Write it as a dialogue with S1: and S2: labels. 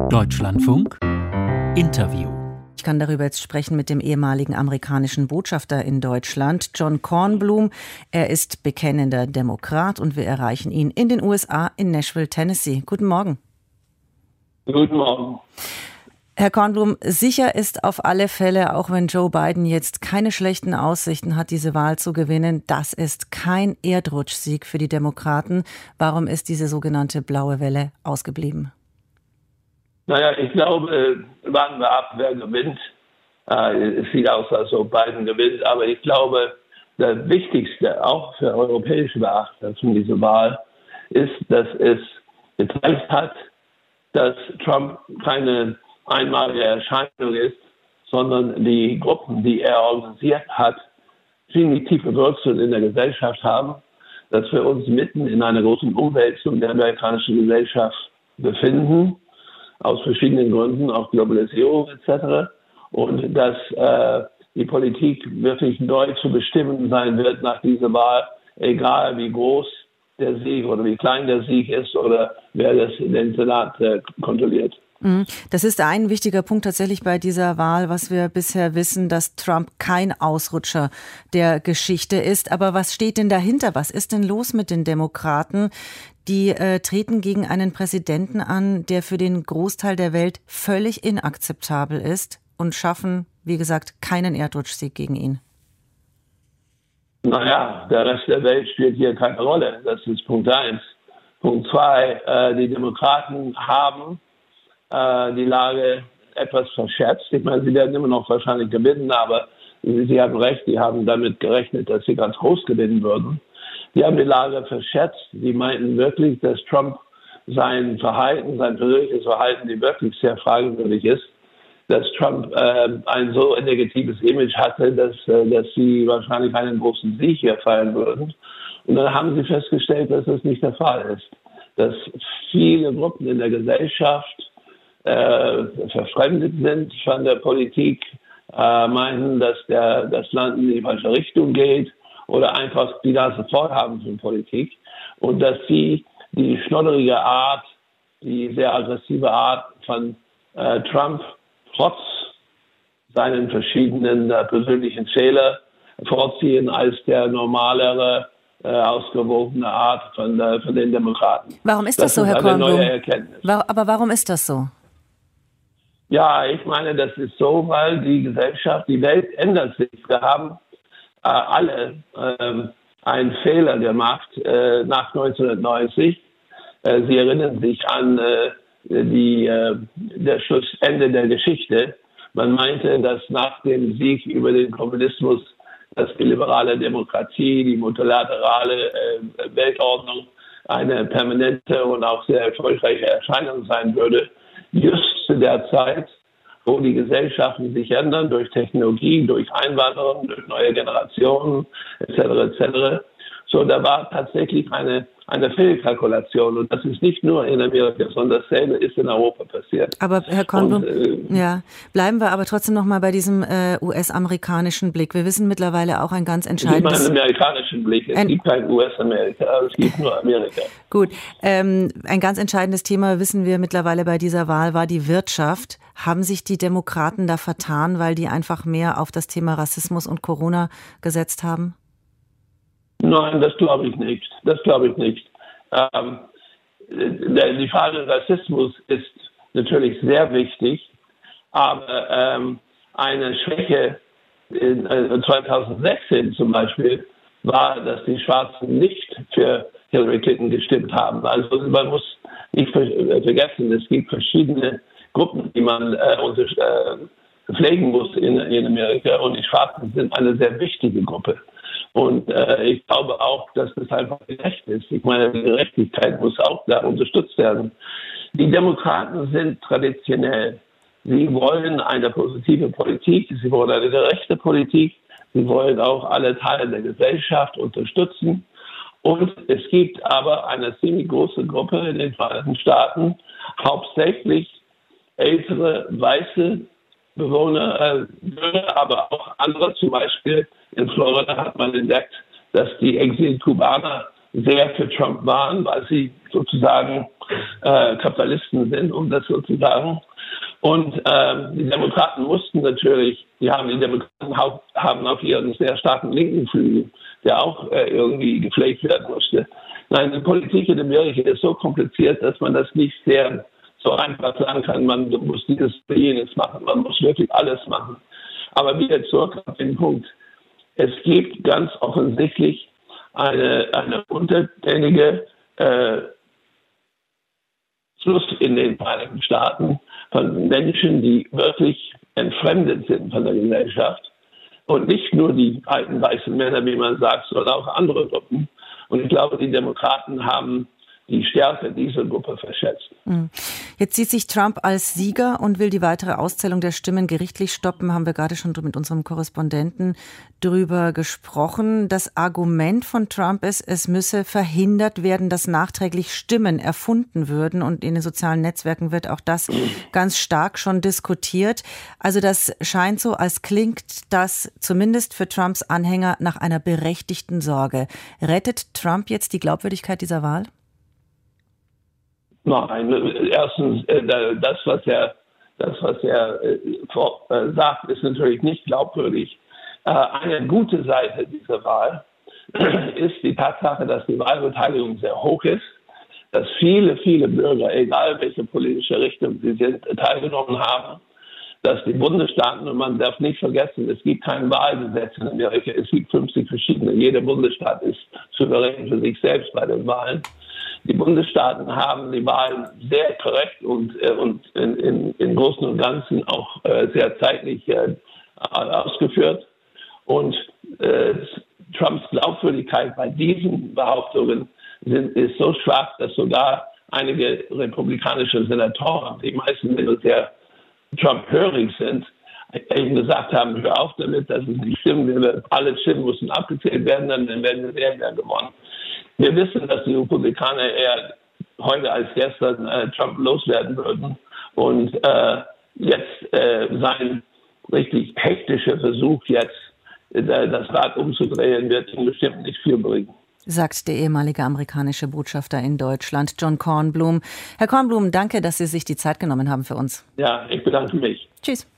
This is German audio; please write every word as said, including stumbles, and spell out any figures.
S1: Deutschlandfunk Interview.
S2: Ich kann darüber jetzt sprechen mit dem ehemaligen amerikanischen Botschafter in Deutschland, John Kornblum. Er ist bekennender Demokrat und wir erreichen ihn in den U S A in Nashville, Tennessee. Guten Morgen.
S3: Guten Morgen.
S2: Herr Kornblum, sicher ist auf alle Fälle, auch wenn Joe Biden jetzt keine schlechten Aussichten hat, diese Wahl zu gewinnen, das ist kein Erdrutschsieg für die Demokraten. Warum ist diese sogenannte blaue Welle ausgeblieben?
S3: Naja, ich glaube, warten wir ab, wer gewinnt. Äh, es sieht aus, als ob Biden gewinnt, aber ich glaube, das Wichtigste, auch für europäische Beachter von dieser Wahl, ist, dass es gezeigt hat, dass Trump keine einmalige Erscheinung ist, sondern die Gruppen, die er organisiert hat, ziemlich tiefe Wurzeln in der Gesellschaft haben, dass wir uns mitten in einer großen Umwälzung der amerikanischen Gesellschaft befinden, aus verschiedenen Gründen, auch Globalisierung et cetera. Und dass äh, die Politik wirklich neu zu bestimmen sein wird nach dieser Wahl, egal wie groß der Sieg oder wie klein der Sieg ist oder wer das in den Senat äh, kontrolliert.
S2: Das ist ein wichtiger Punkt tatsächlich bei dieser Wahl, was wir bisher wissen, dass Trump kein Ausrutscher der Geschichte ist. Aber was steht denn dahinter? Was ist denn los mit den Demokraten? Die äh, treten gegen einen Präsidenten an, der für den Großteil der Welt völlig inakzeptabel ist und schaffen, wie gesagt, keinen Erdrutschsieg gegen ihn.
S3: Naja, der Rest der Welt spielt hier keine Rolle. Das ist Punkt eins. Punkt zwei, äh, die Demokraten haben äh, die Lage etwas verschätzt. Ich meine, sie werden immer noch wahrscheinlich gewinnen, aber sie, sie haben recht, die haben damit gerechnet, dass sie ganz groß gewinnen würden. Die haben die Lage verschätzt. Die meinten wirklich, dass Trump sein Verhalten, sein persönliches Verhalten, die wirklich sehr fragwürdig ist, dass Trump äh, ein so negatives Image hatte, dass, äh, dass sie wahrscheinlich einen großen Sieg hier feiern würden. Und dann haben sie festgestellt, dass das nicht der Fall ist. Dass viele Gruppen in der Gesellschaft äh, verfremdet sind von der Politik, äh, meinen, dass der, das Land in die falsche Richtung geht oder einfach die Nase voll haben von Politik und dass sie die schnodderige Art, die sehr aggressive Art von äh, Trump trotz seinen verschiedenen äh, persönlichen Fehler vorziehen als der normalere, äh, ausgewogene Art von, äh, von den Demokraten.
S2: Warum ist das, das so, Herr Kornblum? Aber warum ist das so?
S3: Ja, ich meine, das ist so, weil die Gesellschaft, die Welt ändert sich. Wir haben äh, alle äh, einen Fehler gemacht äh, nach neunzehnhundertneunzig. Äh, Sie erinnern sich an äh, die, äh, das Schlussende der Geschichte. Man meinte, dass nach dem Sieg über den Kommunismus, dass die liberale Demokratie, die multilaterale äh, Weltordnung eine permanente und auch sehr erfolgreiche Erscheinung sein würde. Just zu der Zeit, wo die Gesellschaften sich ändern durch Technologie, durch Einwanderung, durch neue Generationen et cetera et cetera. So, da war tatsächlich eine, eine Fehlkalkulation. Und das ist nicht nur in Amerika, sondern dasselbe ist in Europa passiert.
S2: Aber Herr Kornblum, äh, ja, bleiben wir aber trotzdem noch mal bei diesem äh, U S-amerikanischen Blick. Wir wissen mittlerweile auch ein ganz entscheidendes...
S3: Es gibt einen amerikanischen Blick. Es ein, gibt kein U S-Amerika, es gibt nur Amerika.
S2: Gut, ähm, ein ganz entscheidendes Thema, wissen wir mittlerweile bei dieser Wahl, war die Wirtschaft. Haben sich die Demokraten da vertan, weil die einfach mehr auf das Thema Rassismus und Corona gesetzt haben?
S3: Nein, das glaube ich nicht. Das glaube ich nicht. Ähm, die Frage Rassismus ist natürlich sehr wichtig, aber ähm, eine Schwäche in äh, zweitausendsechzehn zum Beispiel war, dass die Schwarzen nicht für Hillary Clinton gestimmt haben. Also man muss nicht vergessen, es gibt verschiedene Gruppen, die man äh, unter, äh, pflegen muss in, in Amerika und die Schwarzen sind eine sehr wichtige Gruppe. Und äh, ich glaube auch, dass das einfach gerecht ist. Ich meine, die Gerechtigkeit muss auch da unterstützt werden. Die Demokraten sind traditionell. Sie wollen eine positive Politik, sie wollen eine gerechte Politik, sie wollen auch alle Teile der Gesellschaft unterstützen. Und es gibt aber eine ziemlich große Gruppe in den Vereinigten Staaten, hauptsächlich ältere, weiße Bewohner, äh, Bürger, aber auch andere, zum Beispiel in Florida hat man entdeckt, dass die Exil-Kubaner sehr für Trump waren, weil sie sozusagen äh, Kapitalisten sind, um das so zu sagen. Und äh, die Demokraten mussten natürlich, die haben die Demokraten haben auf ihren sehr starken linken Flügel, der auch äh, irgendwie gepflegt werden musste. Nein, die Politik in Amerika ist so kompliziert, dass man das nicht sehr so einfach sagen kann, man muss dieses oder jenes machen, man muss wirklich alles machen. Aber wieder zurück auf den Punkt. Es gibt ganz offensichtlich eine, eine untertänige äh, Schluss in den Vereinigten Staaten von Menschen, die wirklich entfremdet sind von der Gesellschaft. Und nicht nur die alten weißen Männer, wie man sagt, sondern auch andere Gruppen. Und ich glaube, die Demokraten haben die Stärke dieser Gruppe verschätzt.
S2: Jetzt sieht sich Trump als Sieger und will die weitere Auszählung der Stimmen gerichtlich stoppen. Haben wir gerade schon mit unserem Korrespondenten drüber gesprochen. Das Argument von Trump ist, es müsse verhindert werden, dass nachträglich Stimmen erfunden würden. Und in den sozialen Netzwerken wird auch das ganz stark schon diskutiert. Also das scheint so, als klingt das zumindest für Trumps Anhänger nach einer berechtigten Sorge. Rettet Trump jetzt die Glaubwürdigkeit dieser Wahl?
S3: Nein, erstens, das, was er, das, was er sagt, ist natürlich nicht glaubwürdig. Eine gute Seite dieser Wahl ist die Tatsache, dass die Wahlbeteiligung sehr hoch ist, dass viele, viele Bürger, egal welche politische Richtung sie sind, teilgenommen haben, dass die Bundesstaaten, und man darf nicht vergessen, es gibt kein Wahlgesetz in Amerika, es gibt fünfzig verschiedene, jeder Bundesstaat ist souverän für sich selbst bei den Wahlen. Die Bundesstaaten haben die Wahlen sehr korrekt und, äh, und in, in, in Großen und Ganzen auch äh, sehr zeitlich äh, ausgeführt. Und äh, Trumps Glaubwürdigkeit bei diesen Behauptungen sind, ist so schwach, dass sogar einige republikanische Senatoren, die meisten sehr Trump-hörig sind, eben gesagt haben, hör auf damit, dass es nicht stimmt, alle Stimmen müssen abgezählt werden, dann werden wir sehr, sehr gewonnen. Wir wissen, dass die Republikaner eher heute als gestern äh, Trump loswerden würden. Und äh, jetzt äh, sein richtig hektischer Versuch, jetzt äh, das Rad umzudrehen, wird ihm bestimmt nicht viel bringen.
S2: Sagt der ehemalige amerikanische Botschafter in Deutschland, John Kornblum. Herr Kornblum, danke, dass Sie sich die Zeit genommen haben für uns.
S3: Ja, ich bedanke mich.
S2: Tschüss.